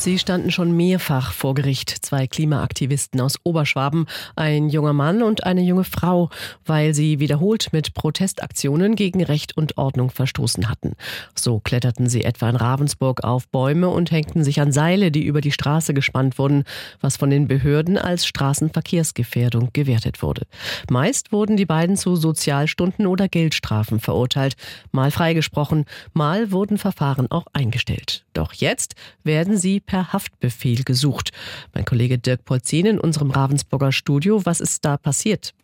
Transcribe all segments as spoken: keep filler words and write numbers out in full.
Sie standen schon mehrfach vor Gericht, zwei Klimaaktivisten aus Oberschwaben, ein junger Mann und eine junge Frau, weil sie wiederholt mit Protestaktionen gegen Recht und Ordnung verstoßen hatten. So kletterten sie etwa in Ravensburg auf Bäume und hängten sich an Seile, die über die Straße gespannt wurden, was von den Behörden als Straßenverkehrsgefährdung gewertet wurde. Meist wurden die beiden zu Sozialstunden oder Geldstrafen verurteilt, mal freigesprochen, mal wurden Verfahren auch eingestellt. Doch jetzt werden sie per Haftbefehl gesucht. Mein Kollege Dirk Polzin in unserem Ravensburger Studio. Was ist da passiert?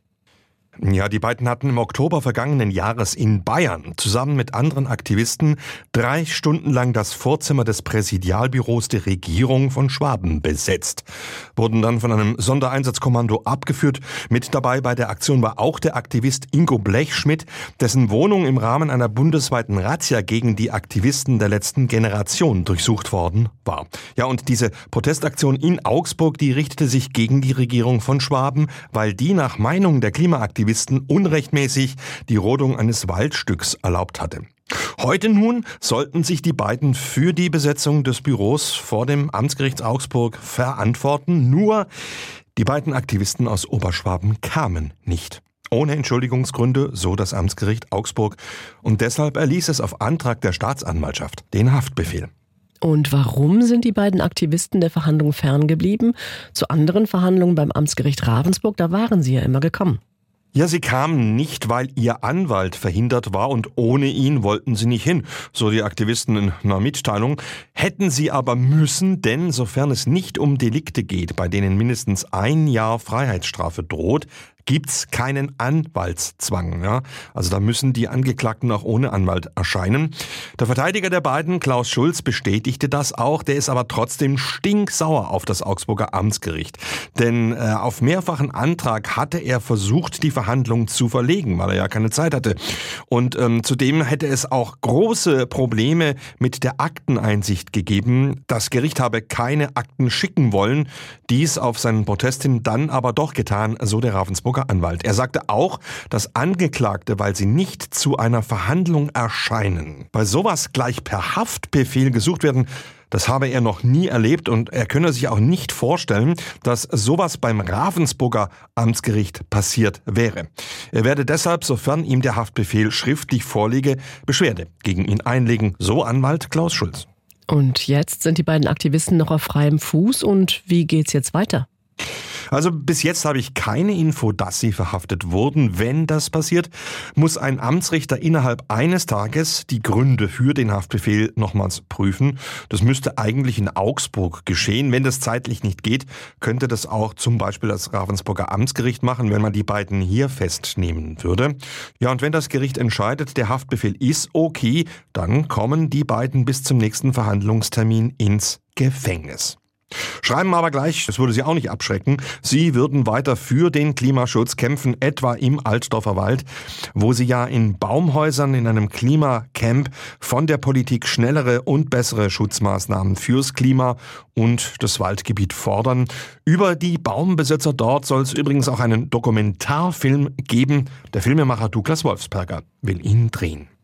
Ja, die beiden hatten im Oktober vergangenen Jahres in Bayern zusammen mit anderen Aktivisten drei Stunden lang das Vorzimmer des Präsidialbüros der Regierung von Schwaben besetzt. Wurden dann von einem Sondereinsatzkommando abgeführt. Mit dabei bei der Aktion war auch der Aktivist Ingo Blechschmidt, dessen Wohnung im Rahmen einer bundesweiten Razzia gegen die Aktivisten der letzten Generation durchsucht worden war. Ja, und diese Protestaktion in Augsburg, die richtete sich gegen die Regierung von Schwaben, weil die nach Meinung der Klimaaktivisten unrechtmäßig die Rodung eines Waldstücks erlaubt hatte. Heute nun sollten sich die beiden für die Besetzung des Büros vor dem Amtsgericht Augsburg verantworten. Nur die beiden Aktivisten aus Oberschwaben kamen nicht. Ohne Entschuldigungsgründe, so das Amtsgericht Augsburg. Und deshalb erließ es auf Antrag der Staatsanwaltschaft den Haftbefehl. Und warum sind die beiden Aktivisten der Verhandlung ferngeblieben? Zu anderen Verhandlungen beim Amtsgericht Ravensburg, da waren sie ja immer gekommen. Ja, sie kamen nicht, weil ihr Anwalt verhindert war und ohne ihn wollten sie nicht hin, so die Aktivisten in einer Mitteilung. Hätten sie aber müssen, denn sofern es nicht um Delikte geht, bei denen mindestens ein Jahr Freiheitsstrafe droht, gibt's keinen Anwaltszwang. Ja? Also da müssen die Angeklagten auch ohne Anwalt erscheinen. Der Verteidiger der beiden, Klaus Schulz, bestätigte das auch. Der ist aber trotzdem stinksauer auf das Augsburger Amtsgericht. Denn äh, auf mehrfachen Antrag hatte er versucht, die Verhandlungen zu verlegen, weil er ja keine Zeit hatte. Und ähm, zudem hätte es auch große Probleme mit der Akteneinsicht gegeben. Das Gericht habe keine Akten schicken wollen. Dies auf seinen Protest hin dann aber doch getan, so der Ravensburger Anwalt. Er sagte auch, dass Angeklagte, weil sie nicht zu einer Verhandlung erscheinen, bei sowas gleich per Haftbefehl gesucht werden, das habe er noch nie erlebt und er könne sich auch nicht vorstellen, dass sowas beim Ravensburger Amtsgericht passiert wäre. Er werde deshalb, sofern ihm der Haftbefehl schriftlich vorliege, Beschwerde gegen ihn einlegen, so Anwalt Klaus Schulz. Und jetzt sind die beiden Aktivisten noch auf freiem Fuß und wie geht's jetzt weiter? Also bis jetzt habe ich keine Info, dass sie verhaftet wurden. Wenn das passiert, muss ein Amtsrichter innerhalb eines Tages die Gründe für den Haftbefehl nochmals prüfen. Das müsste eigentlich in Augsburg geschehen. Wenn das zeitlich nicht geht, könnte das auch zum Beispiel das Ravensburger Amtsgericht machen, wenn man die beiden hier festnehmen würde. Ja, und wenn das Gericht entscheidet, der Haftbefehl ist okay, dann kommen die beiden bis zum nächsten Verhandlungstermin ins Gefängnis. Schreiben aber gleich, das würde sie auch nicht abschrecken, sie würden weiter für den Klimaschutz kämpfen, etwa im Altdorfer Wald, wo sie ja in Baumhäusern in einem Klimacamp von der Politik schnellere und bessere Schutzmaßnahmen fürs Klima und das Waldgebiet fordern. Über die Baumbesitzer dort soll es übrigens auch einen Dokumentarfilm geben. Der Filmemacher Douglas Wolfsberger will ihn drehen.